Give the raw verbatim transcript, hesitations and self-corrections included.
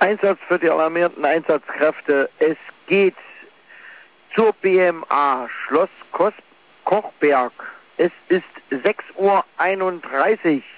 Einsatz für die alarmierten Einsatzkräfte. Es geht zur B M A Schloss Kos Kochberg. Es ist sechs Uhr einunddreißig.